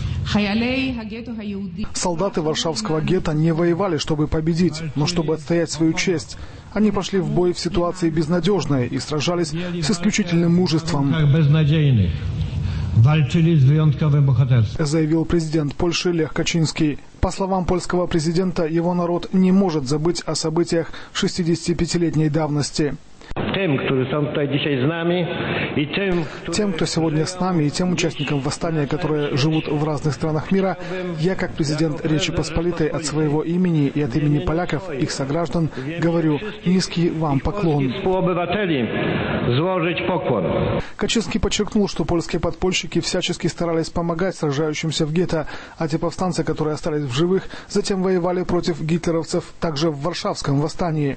S24: Солдаты Варшавского гетто не воевали, чтобы победить, но чтобы отстоять свою честь. Они пошли в бой в ситуации безнадежной и сражались с исключительным мужеством.
S25: walczyli z wyjątkowym bohaterstwem.
S24: Заявил президент Польши Лех Качинский. По словам польского президента, его народ не может забыть о событиях шестидесятипятилетней давности.
S25: Тем,
S24: кто сегодня с нами, и тем участникам восстания, которые живут в разных странах мира, я, как президент Речи Посполитой, от своего имени и от имени поляков, их сограждан, говорю низкий вам поклон. Качинский подчеркнул, что польские подпольщики всячески старались помогать сражающимся в гетто, а те повстанцы, которые остались в живых, затем воевали против гитлеровцев также в Варшавском восстании.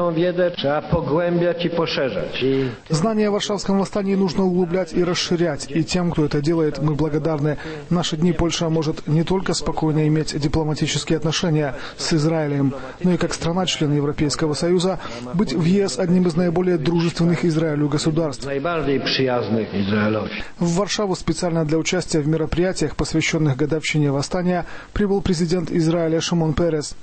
S24: Знания о Варшавском восстании нужно углублять и расширять, и тем, кто это делает, мы благодарны. В наши дни Польша может не только спокойно иметь дипломатические отношения с Израилем, но и как страна-член Европейского Союза быть в ЕС одним из наиболее дружественных Израилю государств. В Варшаву специально для участия в мероприятиях, посвященных годовщине восстания, прибыл президент Израиля Шимон Перес.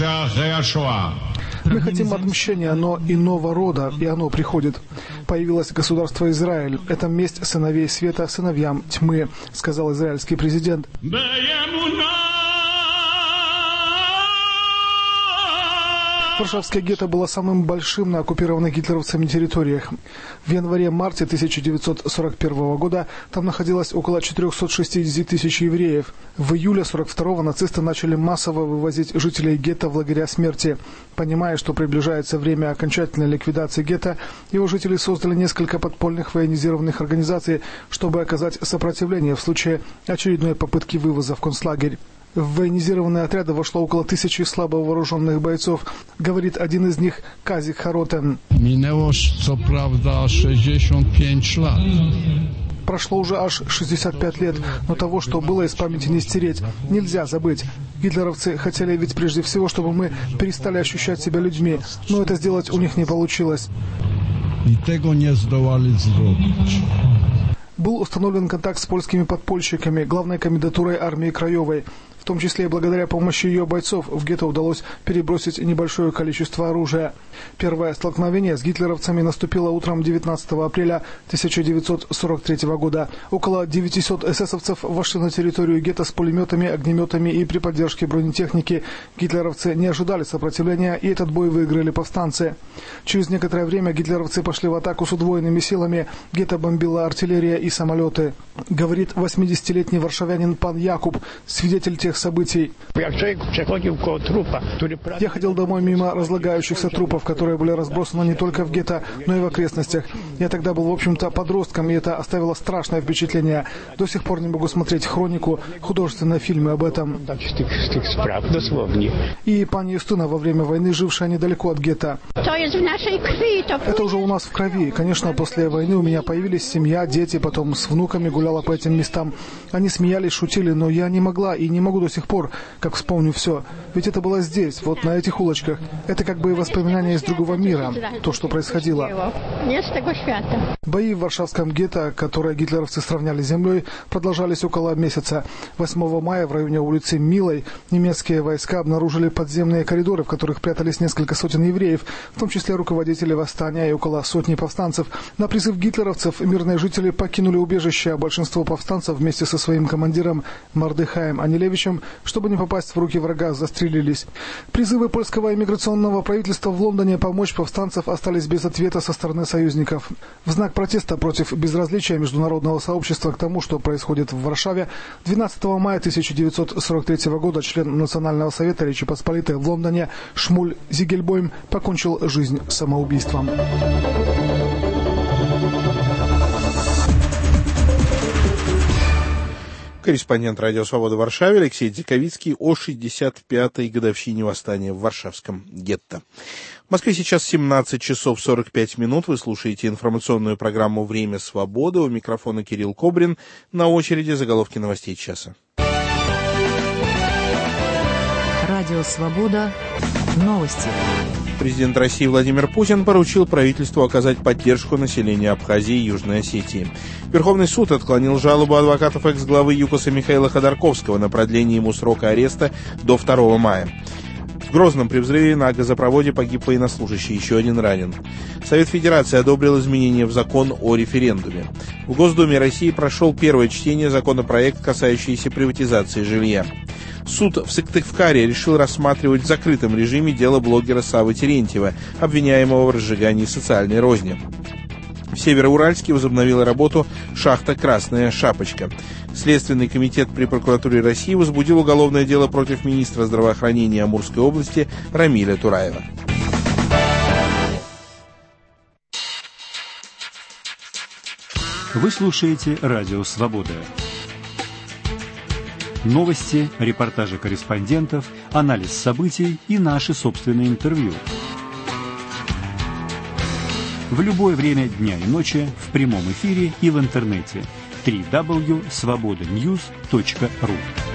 S24: Мы хотим отмщения, но иного рода, и оно приходит. Появилось государство Израиль. Это месть сыновей света сыновьям тьмы, сказал израильский президент. Варшавское гетто было самым большим на оккупированных гитлеровцами территориях. В январе-марте тысяча девятьсот сорок первого года там находилось около четырехсот шестидесяти тысяч евреев. В июле сорок второго нацисты начали массово вывозить жителей гетто в лагеря смерти. Понимая, что приближается время окончательной ликвидации гетто, его жители создали несколько подпольных военизированных организаций, чтобы оказать сопротивление в случае очередной попытки вывоза в концлагерь. В военизированные отряды вошло около тысячи слабо вооруженных бойцов, говорит один из них Казик Харотен. Прошло уже аж шестьдесят пять лет, но того, что было, из памяти не стереть. Нельзя забыть. Гитлеровцы хотели ведь прежде всего, чтобы мы перестали ощущать себя людьми, но это сделать у них не получилось. Был установлен контакт с польскими подпольщиками, главной комендатурой армии Краевой. В том числе и благодаря помощи ее бойцов в гетто удалось перебросить небольшое количество оружия. Первое столкновение с гитлеровцами наступило утром девятнадцатого апреля тысяча девятьсот сорок третьего года. Около девятисот эсэсовцев вошли на территорию гетто с пулеметами, огнеметами и при поддержке бронетехники. Гитлеровцы не ожидали сопротивления, и этот бой выиграли повстанцы. Через некоторое время гитлеровцы пошли в атаку с удвоенными силами. Гетто бомбила артиллерия и самолеты. Говорит восьмидесятилетний варшавянин пан Якуб, свидетель тех событий. Я ходил домой мимо разлагающихся трупов, которые были разбросаны не только в гетто, но и в окрестностях. Я тогда был, в общем-то, подростком, и это оставило страшное впечатление. До сих пор не могу смотреть хронику, художественные фильмы об этом. И пани Юстина, во время войны, жившая недалеко от гетто. Это уже у нас в крови. Конечно, после войны у меня появились семья, дети, потом с внуками гуляла по этим местам. Они смеялись, шутили, но я не могла и не могу до сих пор, как вспомню все. Ведь это было здесь, вот на этих улочках. Это как бы воспоминания из другого мира, то, что происходило. Бои в Варшавском гетто, которые гитлеровцы сравняли с землей, продолжались около месяца. восьмого мая в районе улицы Милой немецкие войска обнаружили подземные коридоры, в которых прятались несколько сотен евреев, в том числе руководители восстания и около сотни повстанцев. На призыв гитлеровцев мирные жители покинули убежище, а большинство повстанцев вместе со своим командиром Мардыхаем Анилевичем, чтобы не попасть в руки врага, застрелились. Призывы польского иммиграционного правительства в Лондоне помочь повстанцев остались без ответа со стороны союзников. В знак протеста против безразличия международного сообщества к тому, что происходит в Варшаве, двенадцатого мая тысяча девятьсот сорок третьего года член Национального совета Речи Посполитой в Лондоне Шмуль Зигельбойм покончил жизнь самоубийством.
S1: Корреспондент «Радио Свобода» в Варшаве Алексей Дзиковицкий о шестьдесят пятой годовщине восстания в Варшавском гетто. В Москве сейчас семнадцать часов сорок пять минут. Вы слушаете информационную программу «Время свободы». У микрофона Кирилл Кобрин. На очереди заголовки новостей часа.
S6: Радио «Свобода». Новости.
S1: Президент России Владимир Путин поручил правительству оказать поддержку населению Абхазии и Южной Осетии. Верховный суд отклонил жалобу адвокатов экс-главы ЮКОСа Михаила Ходорковского на продление ему срока ареста до второго мая. В Грозном при взрыве на газопроводе погиб военнослужащий, еще один ранен. Совет Федерации одобрил изменения в закон о референдуме. В Госдуме России прошел первое чтение законопроекта, касающийся приватизации жилья. Суд в Сыктывкаре решил рассматривать в закрытом режиме дело блогера Саввы Терентьева, обвиняемого в разжигании социальной розни. В Североуральске возобновила работу шахта «Красная шапочка». Следственный комитет при прокуратуре России возбудил уголовное дело против министра здравоохранения Амурской области Рамиля Тураева.
S2: Вы слушаете «Радио Свобода». Новости, репортажи корреспондентов, анализ событий и наши собственные интервью. В любое время дня и ночи, в прямом эфире и в интернете. дабл ю дабл ю дабл ю точка свобода ньюс точка ру.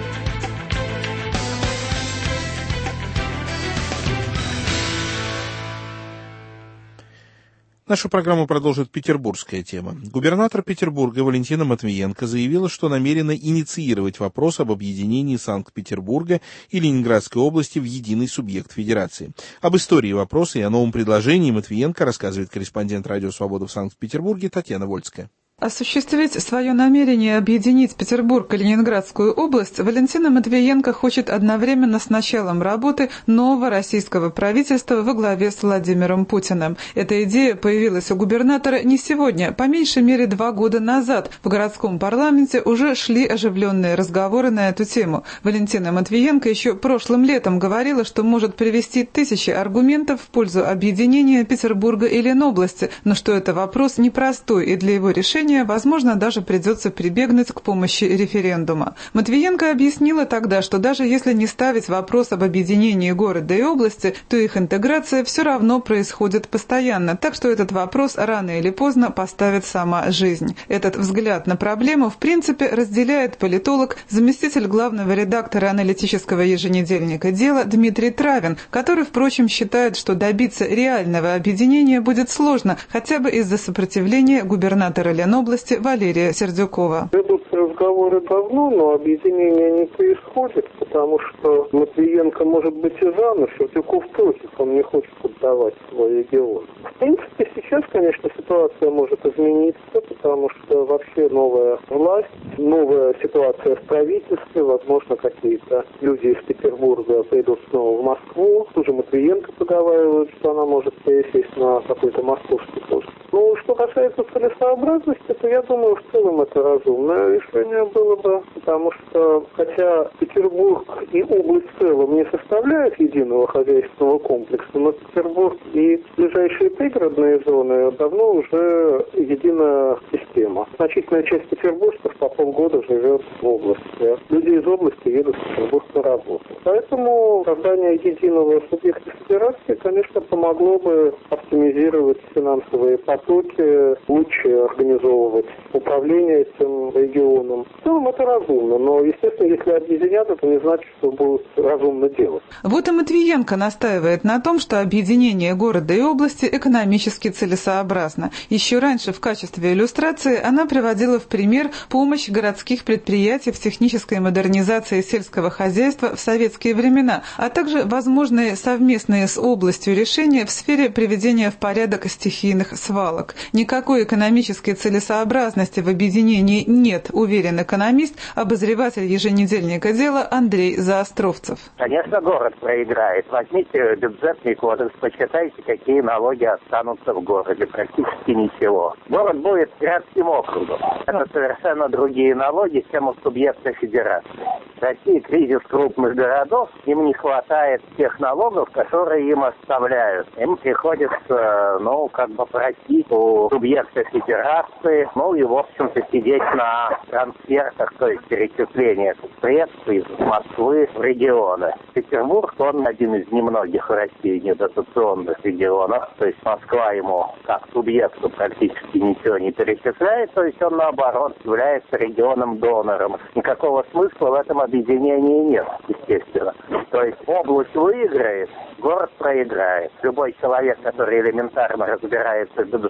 S1: Нашу программу продолжит петербургская тема. Губернатор Петербурга Валентина Матвиенко заявила, что намерена инициировать вопрос об объединении Санкт-Петербурга и Ленинградской области в единый субъект федерации. Об истории вопроса и о новом предложении Матвиенко рассказывает корреспондент «Радио Свобода» в Санкт-Петербурге Татьяна Вольская.
S15: Осуществить свое намерение объединить Петербург и Ленинградскую область Валентина Матвиенко хочет одновременно с началом работы нового российского правительства во главе с Владимиром Путиным. Эта идея появилась у губернатора не сегодня, по меньшей мере два года назад. В городском парламенте уже шли оживленные разговоры на эту тему. Валентина Матвиенко еще прошлым летом говорила, что может привести тысячи аргументов в пользу объединения Петербурга и Ленобласти, но что это вопрос непростой, и для его решения возможно, даже придется прибегнуть к помощи референдума. Матвиенко объяснила тогда, что даже если не ставить вопрос об объединении города и области, то их интеграция все равно происходит постоянно, так что этот вопрос рано или поздно поставит сама жизнь. Этот взгляд на проблему в принципе разделяет политолог, заместитель главного редактора аналитического еженедельника «Дело» Дмитрий Травин, который, впрочем, считает, что добиться реального объединения будет сложно, хотя бы из-за сопротивления губернатора Ленобласти области Валерия Сердюкова.
S4: Идут разговоры давно, но объединение не происходит, потому что Матвиенко может быть и за, но Сердюков против, он не хочет отдавать свой регион. В принципе, сейчас, конечно, ситуация может измениться, потому что вообще новая власть, новая ситуация в правительстве, возможно, какие-то люди из Петербурга придут снова в Москву. Тут же Матвиенко поговаривает, что она может пересесть на какой-то московский пост. Ну, что касается целесообразности, то я думаю, в целом это разумное решение было бы, потому что, хотя Петербург и область в целом не составляют единого хозяйственного комплекса, но Петербург и ближайшие пригородные зоны давно уже единая система. Значительная часть петербуржцев по полгода живет в области. Люди из области едут в Петербург на работу. Поэтому создание единого субъекта федерации, конечно, помогло бы оптимизировать финансовые потоки, лучше организовывать управление этим регионом. В целом это разумно, но, естественно, если объединят, это не значит, что будут разумно делать.
S15: Вот и Матвиенко настаивает на том, что объединение города и области экономически целесообразно. Еще раньше в качестве иллюстрации она приводила в пример помощь городских предприятий в технической модернизации сельского хозяйства в советские времена, а также возможные совместные с областью решения в сфере приведения в порядок стихийных свалок. Никакой экономической целесообразности в объединении нет, уверен экономист, обозреватель еженедельника «Дело» Андрей Заостровцев.
S5: Конечно, город проиграет. Возьмите бюджетный кодекс, почитайте, какие налоги останутся в городе. Практически ничего. Город будет городским округом. Это совершенно другие налоги, чем у субъекта федерации. В России кризис крупных городов, им не хватает тех налогов, которые им оставляют. Им приходится, ну, как бы просить у субъекта федерации, ну и, в общем-то, сидеть на трансфертах, то есть перечисление средств из Москвы в регионы. Петербург, он один из немногих в России недотационных регионов, то есть Москва ему как субъекту практически ничего не перечисляет, то есть он, наоборот, является регионом-донором. Никакого смысла в этом объединении нет, естественно. То есть область выиграет, город проиграет. Любой человек, который элементарно разбирается в бюджете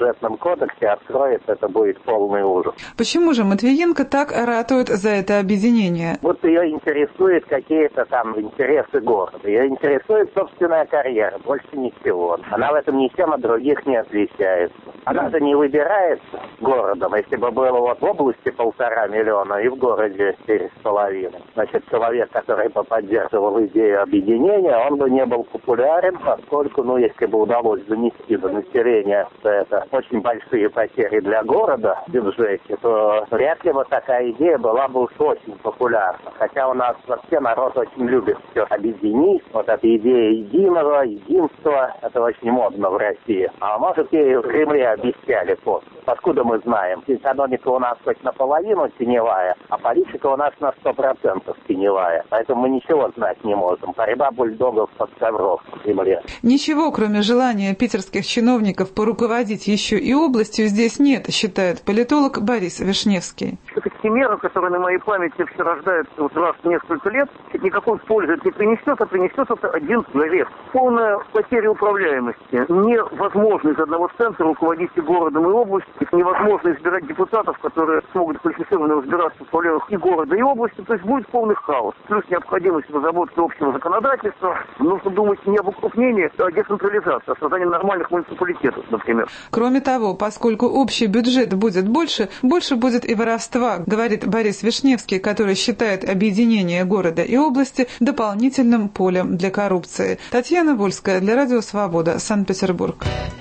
S5: бюджетном кодексе откроется, это будет полный ужас.
S15: Почему же Матвиенко так ратует за это объединение?
S5: Вот ее интересуют какие-то там интересы города. Ее интересует собственная карьера, больше ничего. Она в этом ничем от других не отличается. Она же не выбирается городом. Если бы было вот в области полтора миллиона и в городе четыре с половиной, значит, человек, который бы поддерживал идею объединения, он бы не был популярен, поскольку, ну, если бы удалось занести до населения, что это очень большие потери для города в бюджете, то вряд ли бы такая идея была бы уж очень популярна. Хотя у нас вообще народ очень любит все объединить. Вот эта идея единого, единства, это очень модно в России. А может, ей в Кремле обещали пост. Откуда мы знаем? Экономика у нас хоть наполовину теневая, а политика у нас на сто процентов теневая. Поэтому мы ничего знать не можем. Борьба бульдогов под ковров в Кремле.
S15: Ничего, кроме желания питерских чиновников поруководить еще и областью, здесь нет, считает политолог Борис Вишневский.
S7: Это химера, которая на моей памяти все рождается вот раз в несколько лет, никакой пользы не принесет, а принесет это один навес. Полная потеря управляемости. Невозможно из одного центра руководить и городом, и областью. Невозможно избирать депутатов, которые смогут квалифицированно разбираться в проблемах и города, и области. То есть будет полный хаос. Плюс необходимость разработки общего законодательства. Нужно думать не об укрупнении, а о децентрализации, о создании нормальных муниципалитетов, например.
S15: Кроме того, поскольку общий бюджет будет больше, больше будет и воровства, говорит Борис Вишневский, который считает объединение города и области дополнительным полем для коррупции. Татьяна Вольская для Радио Свобода, Санкт-Петербург.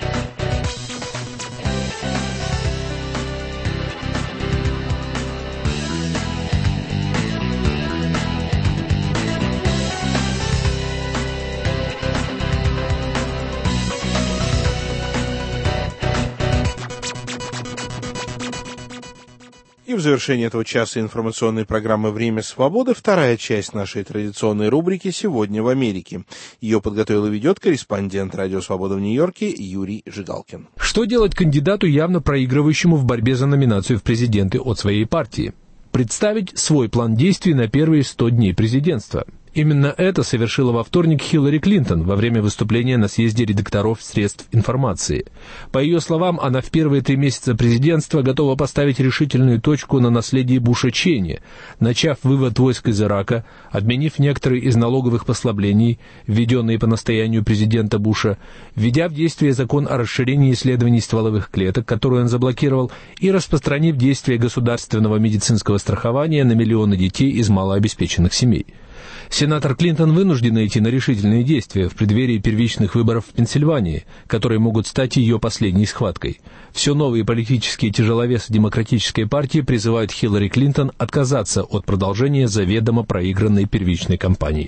S1: И в завершении этого часа информационной программы «Время свободы» вторая часть нашей традиционной рубрики «Сегодня в Америке». Ее подготовил и ведет корреспондент «Радио Свобода» в Нью-Йорке Юрий Жигалкин.
S12: Что делать кандидату, явно проигрывающему в борьбе за номинацию в президенты от своей партии? Представить свой план действий на первые сто дней президентства. Именно это совершила во вторник Хиллари Клинтон во время выступления на съезде редакторов средств информации. По ее словам, она в первые три месяца президентства готова поставить решительную точку на наследии Буша Чейни, начав вывод войск из Ирака, отменив некоторые из налоговых послаблений, введенные по настоянию президента Буша, введя в действие закон о расширении исследований стволовых клеток, который он заблокировал, и распространив действие государственного медицинского страхования на миллионы детей из малообеспеченных семей. Сенатор Клинтон вынуждена идти на решительные действия в преддверии первичных выборов в Пенсильвании, которые могут стать ее последней схваткой. Все новые политические тяжеловесы Демократической партии призывают Хиллари Клинтон отказаться от продолжения заведомо проигранной первичной кампании.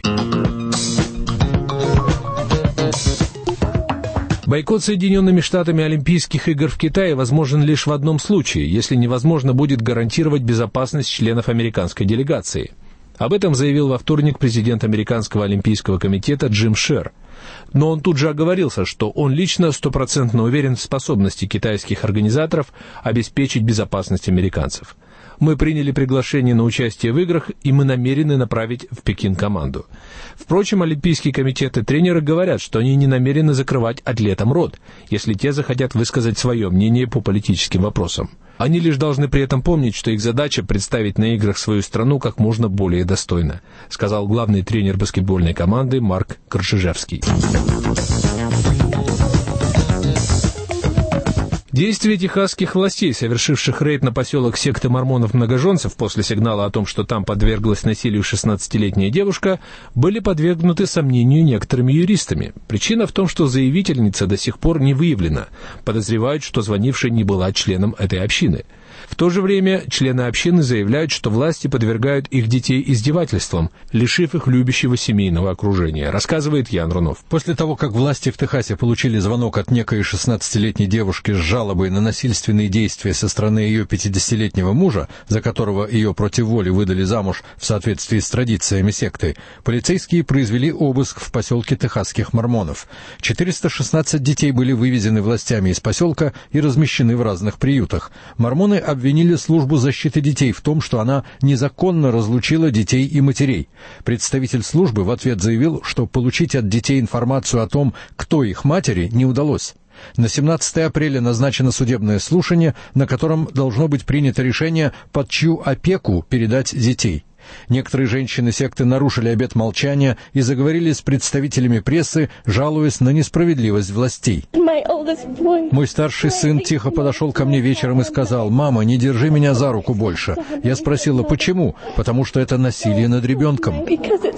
S12: Бойкот Соединенными Штатами Олимпийских игр в Китае возможен лишь в одном случае, если невозможно будет гарантировать безопасность членов американской делегации. Об этом заявил во вторник президент Американского олимпийского комитета Джим Шер. Но он тут же оговорился, что он лично стопроцентно уверен в способности китайских организаторов обеспечить безопасность американцев. Мы приняли приглашение на участие в играх, и мы намерены направить в Пекин команду. Впрочем, Олимпийский комитет и тренеры говорят, что они не намерены закрывать атлетам рот, если те захотят высказать свое мнение по политическим вопросам. Они лишь должны при этом помнить, что их задача представить на играх свою страну как можно более достойно, сказал главный тренер баскетбольной команды Марк Коршижевский. Действия техасских властей, совершивших рейд на поселок секты мормонов-многоженцев после сигнала о том, что там подверглась насилию шестнадцатилетняя девушка, были подвергнуты сомнению некоторыми юристами. Причина в том, что заявительница до сих пор не выявлена. Подозревают, что звонившая не была членом этой общины. В то же время члены общины заявляют, что власти подвергают их детей издевательствам, лишив их любящего семейного окружения, рассказывает Ян Рунов.
S8: После того, как власти в Техасе получили звонок от некой шестнадцатилетней девушки с жалобой на насильственные действия со стороны ее пятидесятилетнего мужа, за которого ее против воли выдали замуж в соответствии с традициями секты, полицейские произвели обыск в поселке техасских мормонов. четыреста шестнадцать детей были вывезены властями из поселка и размещены в разных приютах. Мормоны обвинили службу защиты детей в том, что она незаконно разлучила детей и матерей. Представитель службы в ответ заявил, что получить от детей информацию о том, кто их матери, не удалось. На семнадцатое апреля назначено судебное слушание, на котором должно быть принято решение, под чью опеку передать детей. Некоторые женщины секты нарушили обет молчания и заговорили с представителями прессы, жалуясь на несправедливость властей. Мой старший сын тихо подошел ко мне вечером и сказал: «Мама, не держи меня за руку больше». Я спросила, почему? Потому что это насилие над ребенком.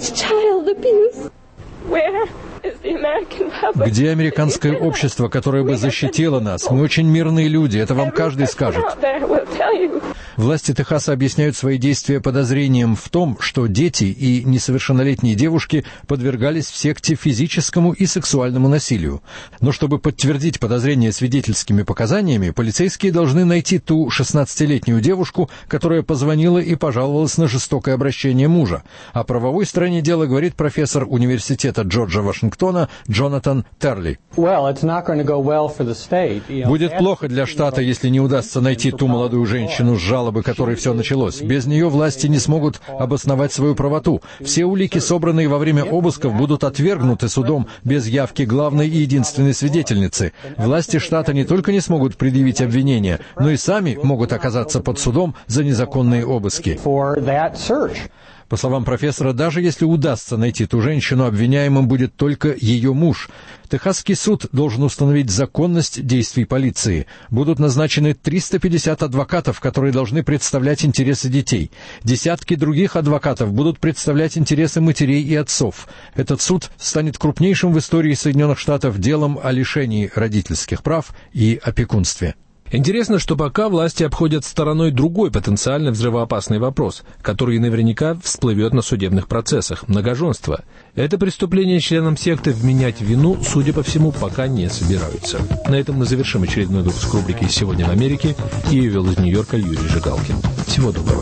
S8: Где американское общество, которое бы защитило нас? Мы очень мирные люди, это вам каждый скажет. Власти Техаса объясняют свои действия подозрением в том, что дети и несовершеннолетние девушки подвергались в секте физическому и сексуальному насилию. Но чтобы подтвердить подозрения свидетельскими показаниями, полицейские должны найти ту шестнадцатилетнюю девушку, которая позвонила и пожаловалась на жестокое обращение мужа. О правовой стороне дела говорит профессор университета Джорджа Вашингтона Джонатан Терли. Будет плохо для штата, если не удастся найти ту молодую женщину, с жалобы которой все началось. Без нее власти не смогут обосновать свою правоту. Все улики, собранные во время обысков, будут отвергнуты судом без явки главной и единственной свидетельницы. Власти штата не только не смогут предъявить обвинения, но и сами могут оказаться под судом за незаконные обыски. По словам профессора, даже если удастся найти ту женщину, обвиняемым будет только ее муж. Техасский суд должен установить законность действий полиции. Будут назначены триста пятьдесят адвокатов, которые должны представлять интересы детей. Десятки других адвокатов будут представлять интересы матерей и отцов. Этот суд станет крупнейшим в истории Соединенных Штатов делом о лишении родительских прав и опекунстве.
S12: Интересно, что пока власти обходят стороной другой потенциально взрывоопасный вопрос, который наверняка всплывет на судебных процессах – многоженство. Это преступление членам секты вменять вину, судя по всему, пока не собираются. На этом мы завершим очередной выпуск рубрики «Сегодня в Америке». Ее вел из Нью-Йорка Юрий Жигалкин. Всего доброго.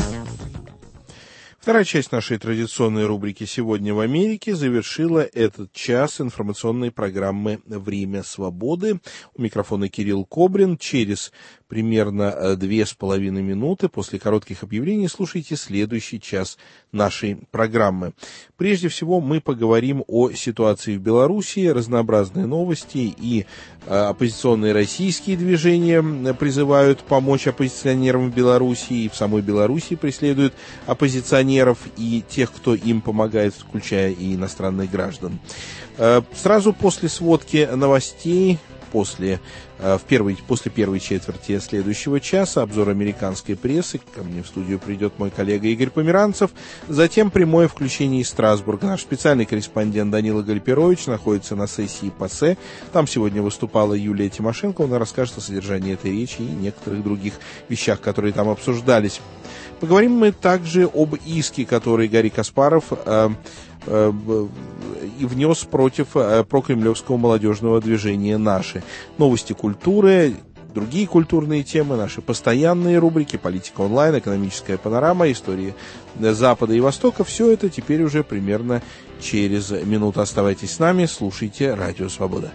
S1: Вторая часть нашей традиционной рубрики «Сегодня в Америке» завершила этот час информационной программы «Время свободы». У микрофона Кирилл Кобрин. Через примерно две с половиной минуты после коротких объявлений слушайте следующий час нашей программы. Прежде всего мы поговорим о ситуации в Белоруссии, разнообразные новости и оппозиционные российские движения призывают помочь оппозиционерам в Белоруссии, и в самой Белоруссии преследуют оппозиционеров и тех, кто им помогает, включая и иностранных граждан. Сразу после сводки новостей, после, в первой, после первой четверти следующего часа, обзор американской прессы. Ко мне в студию придет мой коллега Игорь Померанцев. Затем прямое включение из Страсбурга. Наш специальный корреспондент Данила Гальперович находится на сессии ПАСЕ. Там сегодня выступала Юлия Тимошенко. Она расскажет о содержании этой речи и некоторых других вещах, которые там обсуждались. Поговорим мы также об иске, который Гарри Каспаров э, э, и внес против э, прокремлевского молодежного движения «Наши». Новости культуры, другие культурные темы, наши постоянные рубрики, политика онлайн, экономическая панорама, истории Запада и Востока. Все это теперь уже примерно через минуту. Оставайтесь с нами, слушайте Радио Свобода.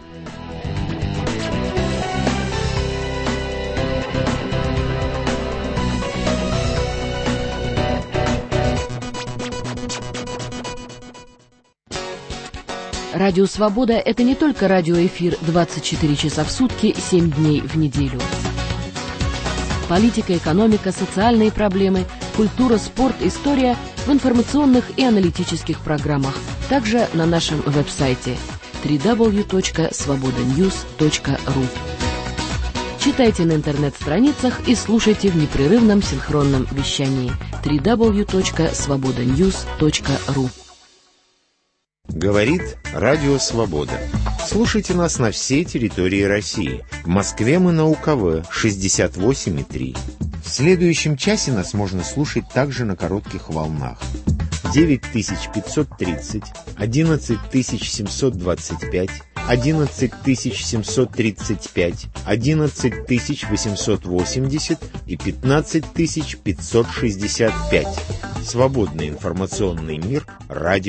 S11: Радио «Свобода» — это не только радиоэфир двадцать четыре часа в сутки, семь дней в неделю. Политика, экономика, социальные проблемы, культура, спорт, история в информационных и аналитических программах. Также на нашем веб-сайте дабл ю дабл ю дабл ю точка свобода ньюс точка ру. Читайте на интернет-страницах и слушайте в непрерывном синхронном вещании дабл ю дабл ю дабл ю точка свобода ньюс точка ру.
S9: Говорит Радио Свобода. Слушайте нас на всей территории России. В Москве мы на УКВ шестьдесят восемь и три. В следующем часе нас можно слушать также на коротких волнах. девять тысяч пятьсот тридцать, одиннадцать тысяч семьсот двадцать пять, одиннадцать тысяч семьсот тридцать пять, одиннадцать тысяч восемьсот восемьдесят и пятнадцать тысяч пятьсот шестьдесят пять. Свободный информационный мир. Радио